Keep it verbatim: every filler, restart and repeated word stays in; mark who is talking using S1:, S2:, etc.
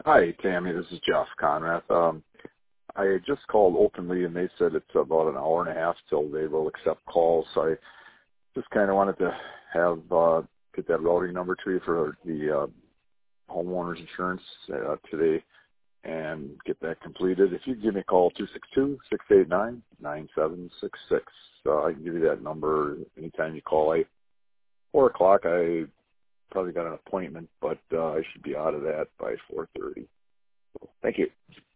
S1: Hi, Tammy. This is Jeff Conrath. Um, I just called openly, and they said it's about an hour and a half till they will accept calls. So I just kind of wanted to have uh, get that routing number to you for the uh, homeowners insurance uh, today and get that completed. If you give me a call, two six two, six eight nine, nine seven six six. Uh, I can give you that number anytime you call. I, four o'clock, I probably got an appointment, but uh, I should be out of that by four thirty. Thank you.